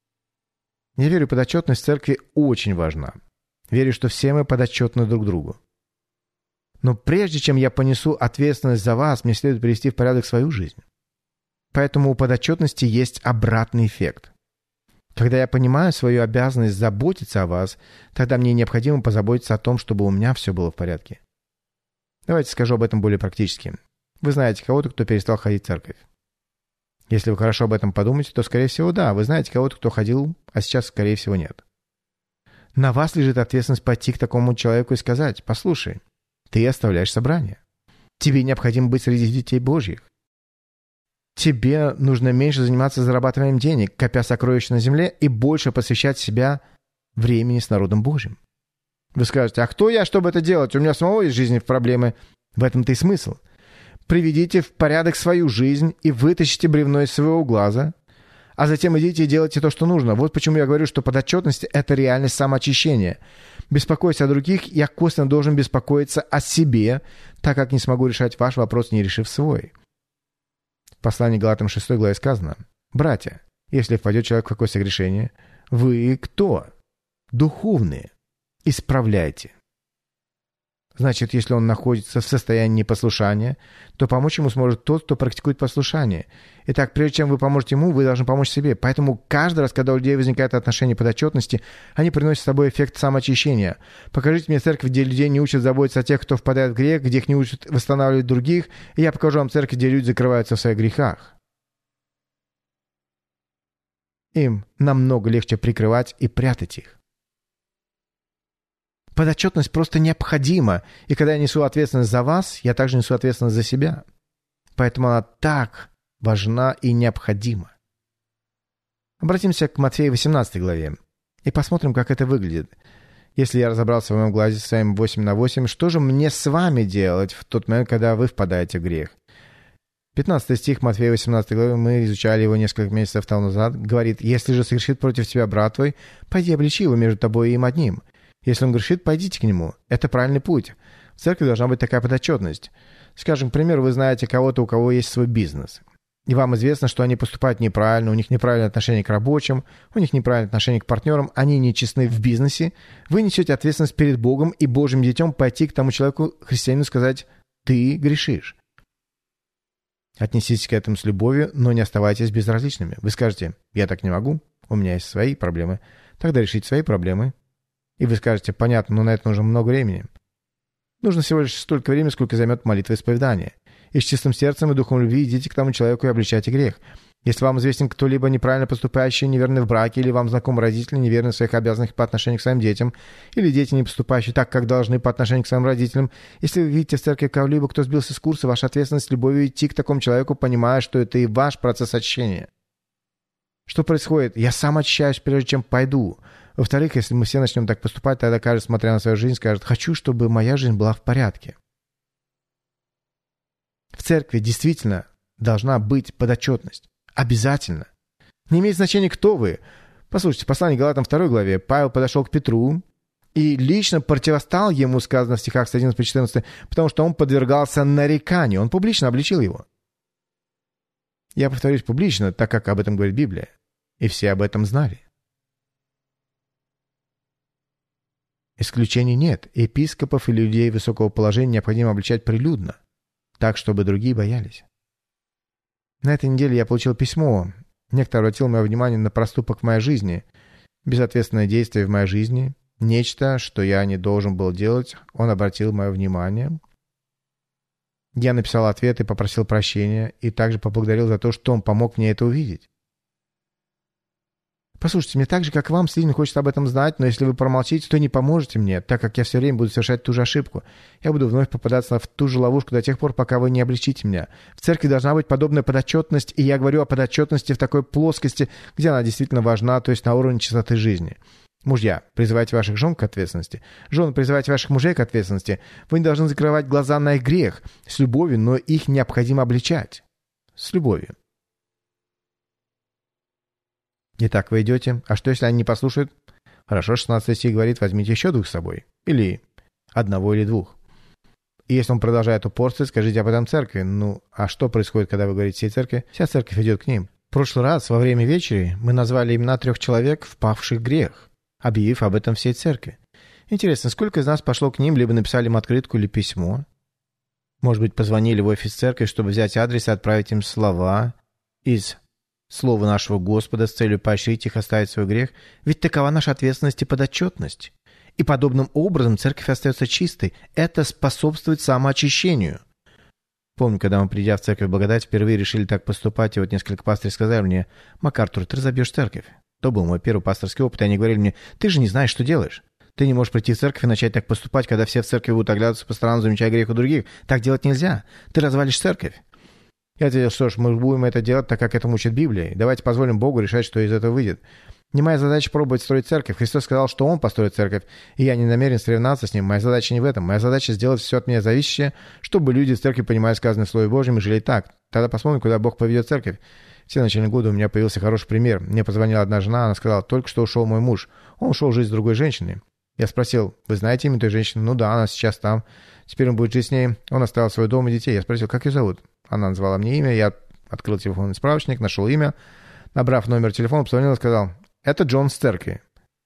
Speaker 2: Я верю, подотчетность в церкви очень важна. Верю, что все мы подотчетны друг другу. Но прежде чем я понесу ответственность за вас, мне следует привести в порядок свою жизнь. Поэтому у подотчетности есть обратный эффект. Когда я понимаю свою обязанность заботиться о вас, тогда мне необходимо позаботиться о том, чтобы у меня все было в порядке. Давайте скажу об этом более практически. Вы знаете кого-то, кто перестал ходить в церковь. Если вы хорошо об этом подумаете, то, скорее всего, да, вы знаете кого-то, кто ходил, а сейчас, скорее всего, нет. На вас лежит ответственность пойти к такому человеку и сказать: «Послушай, ты оставляешь собрание. Тебе необходимо быть среди детей Божьих. Тебе нужно меньше заниматься зарабатыванием денег, копя сокровища на земле, и больше посвящать себя времени с народом Божьим». Вы скажете: «А кто я, чтобы это делать? У меня самого есть жизнь в проблемы». В этом-то и смысл. Приведите в порядок свою жизнь и вытащите бревно из своего глаза, а затем идите и делайте то, что нужно. Вот почему я говорю, что подотчетность — это реальность самоочищения. Беспокоясь о других, я косвенно должен беспокоиться о себе, так как не смогу решать ваш вопрос, не решив свой. В послании Галатам шестой главе сказано: «Братья, если впадет человек в какое согрешение, вы кто? Духовные. Исправляйте». Значит, если он находится в состоянии непослушания, то помочь ему сможет тот, кто практикует послушание. Итак, прежде чем вы поможете ему, вы должны помочь себе. Поэтому каждый раз, когда у людей возникает отношение подотчетности, они приносят с собой эффект самоочищения. Покажите мне церковь, где людей не учат заботиться о тех, кто впадает в грех, где их не учат восстанавливать других, и я покажу вам церковь, где люди закрываются в своих грехах. Им намного легче прикрывать и прятать их. Подотчетность просто необходима, и когда я несу ответственность за вас, я также несу ответственность за себя. Поэтому она так важна и необходима. Обратимся к Матфея восемнадцатой главе и посмотрим, как это выглядит. Если я разобрался в моем глазе с вами восемь на восемь, что же мне с вами делать в тот момент, когда вы впадаете в грех? пятнадцатый стих Матфея восемнадцатой главы, мы изучали его несколько месяцев тому назад, говорит: «Если же согрешит против тебя брат твой, пойди обличи его между тобой и им одним. Если он грешит, пойдите к нему. Это правильный путь. В церкви должна быть такая подотчетность. Скажем, к примеру, вы знаете кого-то, у кого есть свой бизнес. И вам известно, что они поступают неправильно, у них неправильное отношение к рабочим, у них неправильное отношение к партнерам, они нечестны в бизнесе. Вы несете ответственность перед Богом и Божьим детем пойти к тому человеку, христианину, сказать: «Ты грешишь». Отнеситесь к этому с любовью, но не оставайтесь безразличными. Вы скажете: «Я так не могу, у меня есть свои проблемы». Тогда решите свои проблемы. И вы скажете: «Понятно, но на это нужно много времени». Нужно всего лишь столько времени, сколько займет молитва исповедания. И с чистым сердцем и духом любви идите к тому человеку и обличайте грех. Если вам известен кто-либо неправильно поступающий, неверный в браке, или вам знаком родители, неверны в своих обязанностях по отношению к своим детям, или дети, не поступающие так, как должны по отношению к своим родителям, если вы видите в церкви кого-либо, кто сбился с курса, ваша ответственность с любовью идти к такому человеку, понимая, что это и ваш процесс очищения. Что происходит? Я сам очищаюсь, прежде чем пойду. Во-вторых, если мы все начнем так поступать, тогда каждый, смотря на свою жизнь, скажет: «Хочу, чтобы моя жизнь была в порядке». В церкви действительно должна быть подотчетность. Обязательно. Не имеет значения, кто вы. Послушайте, в послании к Галатам второй главе Павел подошел к Петру и лично противостал ему, сказано в стихах с одиннадцатого по четырнадцатый, потому что он подвергался нареканию. Он публично обличил его. Я повторюсь, публично, так как об этом говорит Библия. И все об этом знали. Исключений нет. Епископов и людей высокого положения необходимо обличать прилюдно, так, чтобы другие боялись. На этой неделе я получил письмо. Некто обратил мое внимание на проступок в моей жизни, безответственное действие в моей жизни, нечто, что я не должен был делать. Он обратил мое внимание. Я написал ответ и попросил прощения, и также поблагодарил за то, что он помог мне это увидеть. Послушайте, мне так же, как и вам, сильно хочется об этом знать, но если вы промолчите, то не поможете мне, так как я все время буду совершать ту же ошибку. Я буду вновь попадаться в ту же ловушку до тех пор, пока вы не обличите меня. В церкви должна быть подобная подотчетность, и я говорю о подотчетности в такой плоскости, где она действительно важна, то есть на уровне чистоты жизни. Мужья, призывайте ваших жен к ответственности. Жены, призывайте ваших мужей к ответственности. Вы не должны закрывать глаза на их грех с любовью, но их необходимо обличать. С любовью. Итак, вы идете. А что, если они не послушают? Хорошо, шестнадцатый стих говорит: возьмите еще двух с собой. Или одного, или двух. И если он продолжает упорствовать, скажите об этом церкви. Ну, а что происходит, когда вы говорите всей церкви? Вся церковь идет к ним. В прошлый раз, во время вечери, мы назвали имена трех человек, впавших в грех, объявив об этом всей церкви. Интересно, сколько из нас пошло к ним, либо написали им открытку или письмо? Может быть, позвонили в офис церкви, чтобы взять адрес и отправить им слова из слова нашего Господа с целью поощрить их оставить свой грех? Ведь такова наша ответственность и подотчетность. И подобным образом церковь остается чистой. Это способствует самоочищению. Помню, когда мы, придя в церковь Благодать, впервые решили так поступать, и вот несколько пастырей сказали мне: «МакАртур, ты разобьешь церковь». То был мой первый пасторский опыт, и они говорили мне: «Ты же не знаешь, что делаешь. Ты не можешь прийти в церковь и начать так поступать, когда все в церкви будут оглядываться по сторонам, замечая грех у других. Так делать нельзя. Ты развалишь церковь». Я ответил: что ж, мы будем это делать так, как это учит Библия. Давайте позволим Богу решать, что из этого выйдет. Не моя задача пробовать строить церковь. Христос сказал, что Он построит церковь, и я не намерен соревноваться с Ним. Моя задача не в этом. Моя задача сделать все от меня зависящее, чтобы люди в церкви понимали сказанное в Слове Божьем и жили так. Тогда посмотрим, куда Бог поведет церковь. В все начале года у меня появился хороший пример. Мне позвонила одна жена, она сказала: только что ушел мой муж. Он ушел жить с другой женщиной. Я спросил: вы знаете имя той женщины? Ну да, она сейчас там. Теперь он будет жить с ней. Он оставил свой дом и детей. Я спросил: как ее зовут? Она назвала мне имя. Я открыл телефонный справочник, нашел имя. Набрав номер телефона, позвонил и сказал: это Джон с церкви.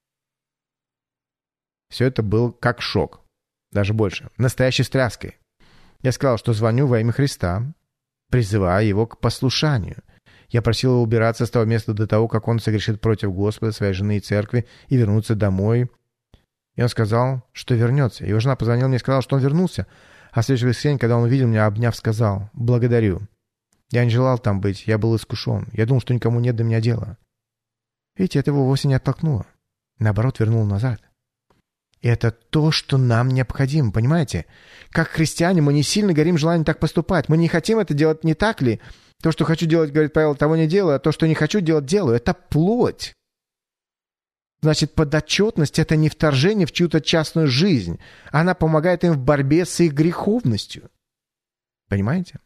Speaker 2: Все это был как шок. Даже больше. Настоящей встряской. Я сказал, что звоню во имя Христа, призывая его к послушанию. Я просил его убираться с того места до того, как он согрешит против Господа, своей жены и церкви, и вернуться домой. И он сказал, что вернется. Его жена позвонила мне и сказала, что он вернулся. А в следующее воскресенье, когда он увидел меня, обняв, сказал: благодарю. Я не желал там быть, я был искушен. Я думал, что никому нет до меня дела. Видите, это его вовсе не оттолкнуло. Наоборот, вернуло назад. И это то, что нам необходимо, понимаете? Как христиане мы не сильно горим желанием так поступать. Мы не хотим это делать, не так ли? То, что хочу делать, говорит Павел, того не делаю, а то, что не хочу делать, делаю. Это плоть. Значит, подотчетность — это не вторжение в чью-то частную жизнь. Она помогает им в борьбе с их греховностью. Понимаете?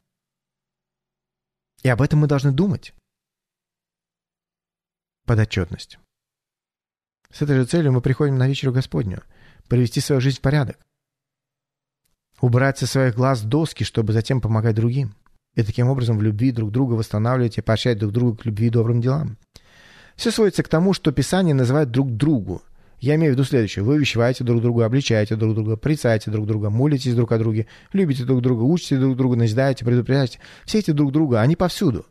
Speaker 2: И об этом мы должны думать. Подотчетность. С этой же целью мы приходим на вечерю Господню. Привести свою жизнь в порядок. Убрать со своих глаз доски, чтобы затем помогать другим. И таким образом в любви друг друга восстанавливать и поощрять друг друга к любви и добрым делам. Все сводится к тому, что Писание называет друг другу. Я имею в виду следующее. Вы увещеваете друг друга, обличаете друг друга, порицаете друг друга, молитесь друг о друге, любите друг друга, учите друг друга, назидаете, предупреждаете. Все эти друг друга, они повсюду.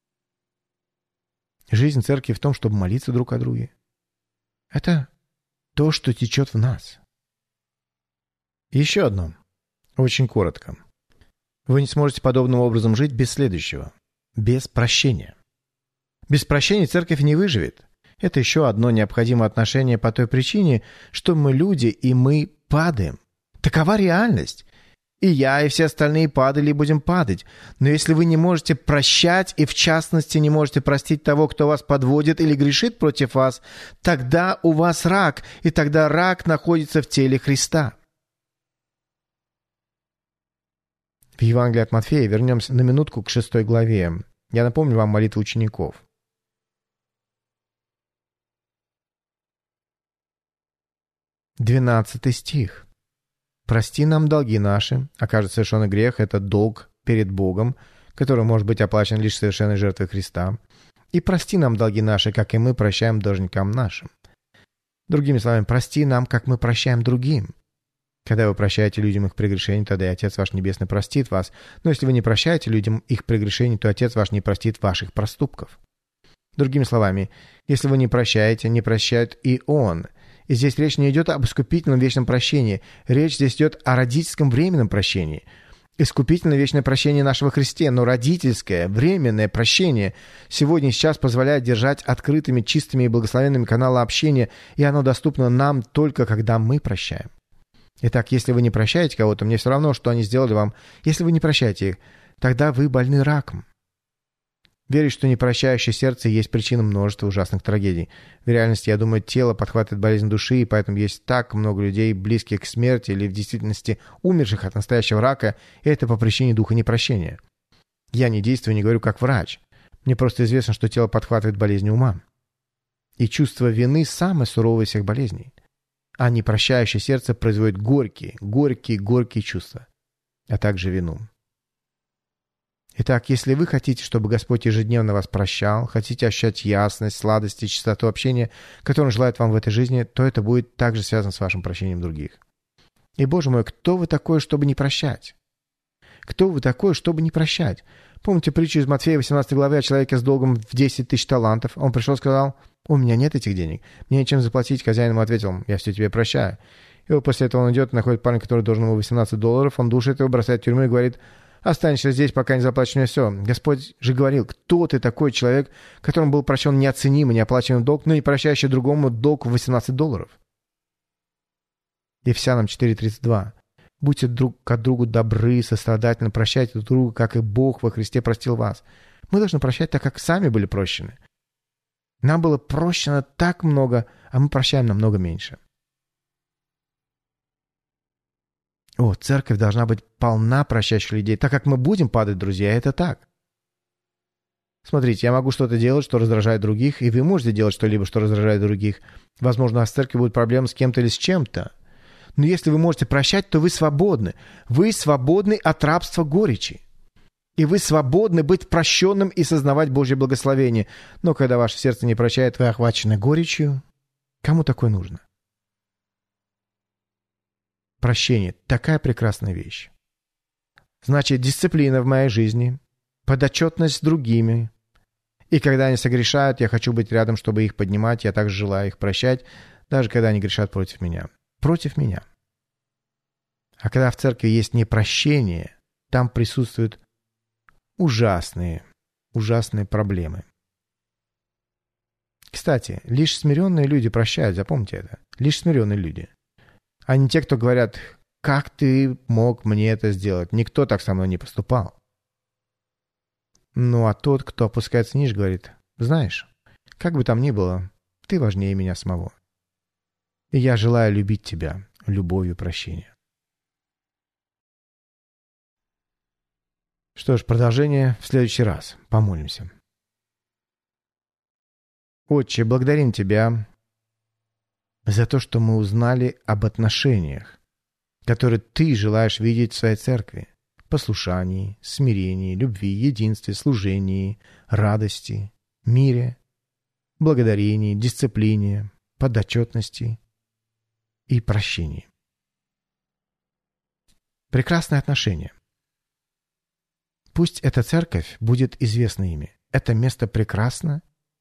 Speaker 2: Жизнь церкви в том, чтобы молиться друг о друге. Это то, что течет в нас. Еще одно. Очень коротко. Вы не сможете подобным образом жить без следующего. Без прощения. Без прощения церковь не выживет. Это еще одно необходимое отношение по той причине, что мы люди, и мы падаем. Такова реальность. И я, и все остальные падали и будем падать. Но если вы не можете прощать, и в частности не можете простить того, кто вас подводит или грешит против вас, тогда у вас рак, и тогда рак находится в теле Христа. В Евангелии от Матфея вернемся на минутку к шестой главе. Я напомню вам молитву учеников. Двенадцатый стих. «Прости нам долги наши, окажет совершенный грех, это долг перед Богом, который может быть оплачен лишь совершенной жертвой Христа. И прости нам долги наши, как и мы прощаем должникам нашим». Другими словами, прости нам, как мы прощаем другим. Когда вы прощаете людям их прегрешения, тогда и Отец ваш Небесный простит вас. Но если вы не прощаете людям их прегрешений, то Отец ваш не простит ваших проступков. Другими словами, если вы не прощаете, не прощает и Он. И здесь речь не идет об искупительном вечном прощении. Речь здесь идет о родительском временном прощении. Искупительное вечное прощение нашего Христе, но родительское, временное прощение сегодня и сейчас позволяет держать открытыми, чистыми и благословенными каналы общения, и оно доступно нам только когда мы прощаем. Итак, если вы не прощаете кого-то, мне все равно, что они сделали вам. Если вы не прощаете их, тогда вы больны раком. Верить, что непрощающее сердце есть причина множества ужасных трагедий. В реальности, я думаю, тело подхватывает болезнь души, и поэтому есть так много людей, близких к смерти или в действительности умерших от настоящего рака, и это по причине духа непрощения. Я не действую, не говорю как врач. Мне просто известно, что тело подхватывает болезни ума. И чувство вины – самое суровое из всех болезней. А непрощающее сердце производит горькие, горькие, горькие чувства, а также вину. Итак, если вы хотите, чтобы Господь ежедневно вас прощал, хотите ощущать ясность, сладость и чистоту общения, которую Он желает вам в этой жизни, то это будет также связано с вашим прощением других. И, Боже мой, кто вы такой, чтобы не прощать? Кто вы такой, чтобы не прощать? Помните притчу из Матфея восемнадцатой главы о человеке с долгом в десять тысяч талантов? Он пришел и сказал: «У меня нет этих денег, мне нечем заплатить». Хозяин ему ответил: «Я все тебе прощаю». И вот после этого он идет, находит парня, который должен ему восемнадцать долларов, он душит его, бросает в тюрьму и говорит: «Останешься здесь, пока не заплатишь мне все». Господь же говорил: кто ты такой человек, которому был прощен неоценимый, неоплачиваемый долг, но не прощающий другому долг в восемнадцать долларов? Ефесянам четыре тридцать два. «Будьте друг к другу добры, сострадательны, прощайте друг друга, как и Бог во Христе простил вас». Мы должны прощать так, как сами были прощены. Нам было прощено так много, а мы прощаем намного меньше. О, церковь должна быть полна прощающих людей, так как мы будем падать, друзья, это так. Смотрите, я могу что-то делать, что раздражает других, и вы можете делать что-либо, что раздражает других. Возможно, у вас в церкви будут проблемы с кем-то или с чем-то. Но если вы можете прощать, то вы свободны. Вы свободны от рабства горечи. И вы свободны быть прощенным и сознавать Божье благословение. Но когда ваше сердце не прощает, вы охвачены горечью. Кому такое нужно? Прощение – такая прекрасная вещь. Значит, дисциплина в моей жизни, подотчетность с другими. И когда они согрешают, я хочу быть рядом, чтобы их поднимать. Я также желаю их прощать, даже когда они грешат против меня. Против меня. А когда в церкви есть непрощение, там присутствуют ужасные, ужасные проблемы. Кстати, лишь смиренные люди прощают, запомните это. Лишь смиренные люди. А не те, кто говорят: «Как ты мог мне это сделать? Никто так со мной не поступал». Ну а тот, кто опускается ниже, говорит: «Знаешь, как бы там ни было, ты важнее меня самого. И я желаю любить тебя любовью прощения». Что ж, продолжение в следующий раз. Помолимся. Отче, благодарим Тебя за то, что мы узнали об отношениях, которые Ты желаешь видеть в Своей Церкви. Послушании, смирении, любви, единстве, служении, радости, мире, благодарении, дисциплине, подотчетности и прощении. Прекрасные отношения. Пусть эта церковь будет известна ими. Это место прекрасно,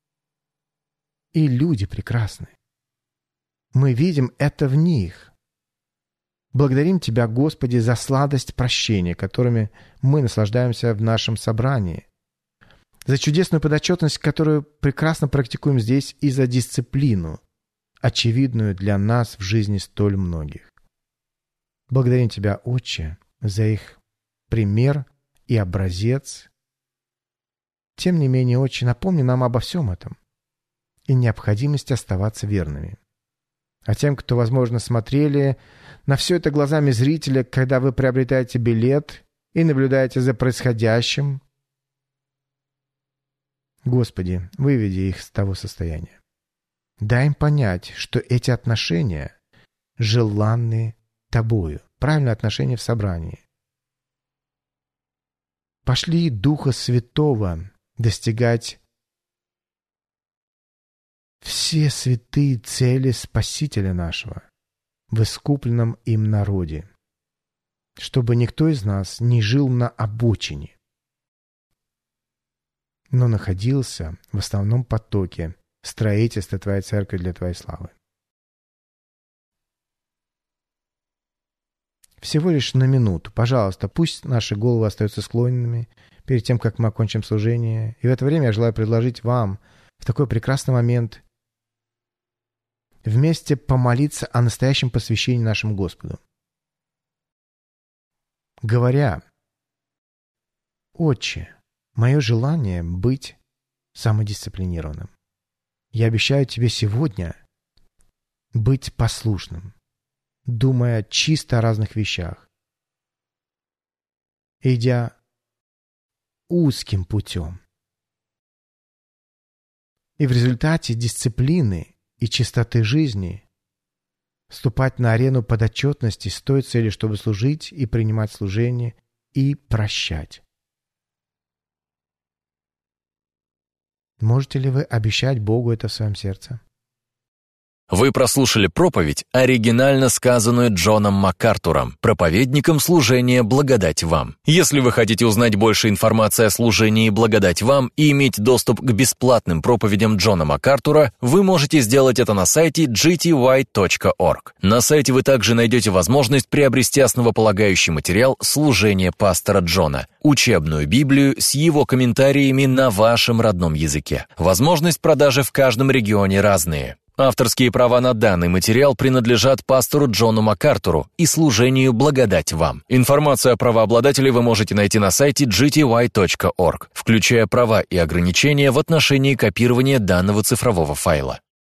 Speaker 2: и люди прекрасны. Мы видим это в них. Благодарим Тебя, Господи, за сладость прощения, которыми мы наслаждаемся в нашем собрании, за чудесную подотчетность, которую прекрасно практикуем здесь, и за дисциплину, очевидную для нас в жизни столь многих. Благодарим Тебя, Отче, за их пример и образец. Тем не менее, Отче, напомни нам обо всем этом и необходимости оставаться верными. А тем, кто, возможно, смотрели на все это глазами зрителя, когда вы приобретаете билет и наблюдаете за происходящим, Господи, выведи их с того состояния. Дай им понять, что эти отношения желанны Тобою. Правильное отношение в собрании. Пошли Духа Святого достигать все святые цели Спасителя нашего в искупленном им народе, чтобы никто из нас не жил на обочине, но находился в основном потоке строительства Твоей Церкви для Твоей славы. Всего лишь на минуту, пожалуйста, пусть наши головы остаются склоненными перед тем, как мы окончим служение. И в это время я желаю предложить вам в такой прекрасный момент вместе помолиться о настоящем посвящении нашему Господу. Говоря: «Отче, мое желание быть самодисциплинированным. Я обещаю Тебе сегодня быть послушным, думая чисто о разных вещах, идя узким путем. И в результате дисциплины и чистоты жизни вступать на арену подотчетности с той целью, чтобы служить и принимать служение и прощать». Можете ли вы обещать Богу это в своем сердце?
Speaker 1: Вы прослушали проповедь, оригинально сказанную Джоном МакАртуром, проповедником служения «Благодать вам». Если вы хотите узнать больше информации о служении «Благодать вам» и иметь доступ к бесплатным проповедям Джона МакАртура, вы можете сделать это на сайте джи ти уай точка орг. На сайте вы также найдете возможность приобрести основополагающий материал служения пастора Джона, учебную Библию с его комментариями на вашем родном языке. Возможность продажи в каждом регионе разные. Авторские права на данный материал принадлежат пастору Джону МакАртуру и служению «Благодать вам». Информацию о правообладателе вы можете найти на сайте джи ти уай точка орг, включая права и ограничения в отношении копирования данного цифрового файла.